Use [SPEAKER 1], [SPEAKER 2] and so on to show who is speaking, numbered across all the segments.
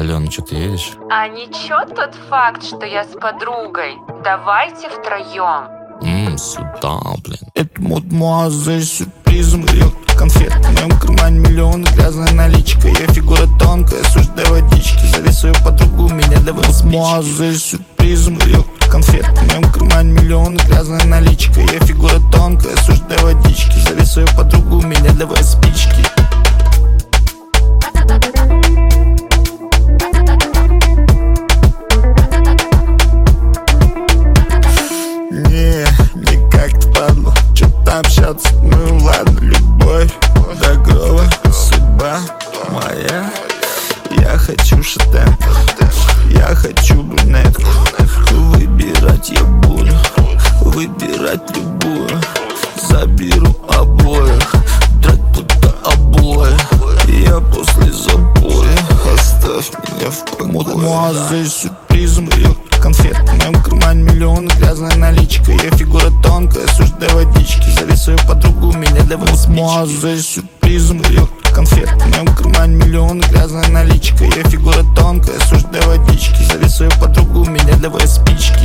[SPEAKER 1] Алена, что ты едешь?
[SPEAKER 2] А ничего тот факт, что я с подругой. Давайте втроем.
[SPEAKER 1] Сюда, блин.
[SPEAKER 3] Это мадемуазель с сюрпризом. Ее конфет в моем кармане миллион. Грязная наличка, ее фигура тонкая. Сушь до водички, зови свою подругу, меня давай мадемуазель с сюрпризом. Ее конфет в моем кармане миллион. Грязная наличка, ее фигура тонкая. Сушь до водички, зови свою подругу, меня давай спички. Не как-то падло, что-то общаться, ну ладно, любовь, Дагрова, судьба моя. Я хочу шатен, я хочу брюнетку. Выбирать я буду, выбирать любую. Заберу обоих, драть будто обои. Я после запоя, оставь меня в покое. Мадемуазель с сюрпризом, ее конфет в моем кармане миллион. Грязная наличка, ее фигура тонкая. Сушь до водички, зови свою подругу, меня давай мадемуазель с сюрпризом. Ее конфет в моем кармане миллион. Грязная наличка, ее фигура тонкая. Сушь до водички, зови свою подругу, меня давай спички.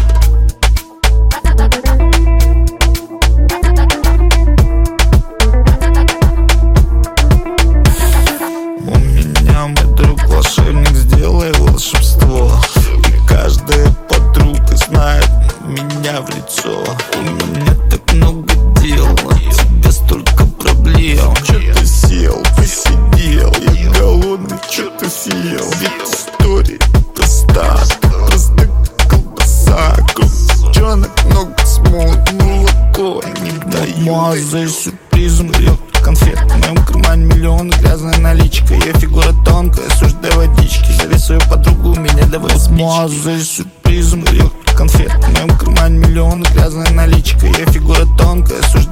[SPEAKER 3] У меня мой друг волшебник, сделай волшебство. И каждая подруга знает меня в лицо. У меня так много дел, от тебя столько проблем. Чё ты сел, посидел, я голодный, чё ты съел? Ведь история проста, просто колбаса. Кружонок много смолот, молоко не дают. Мадемуазель с сюрпризом, ее конфет в моем кармане миллион. Грязная наличка, ее фигура тонкая. Сушь до водички, зови свою подругу, меня давай мадемуазель с сюрпризом. Ее конфет в моем кармане миллион. Грязная наличка, ее фигура тонкая. Сушь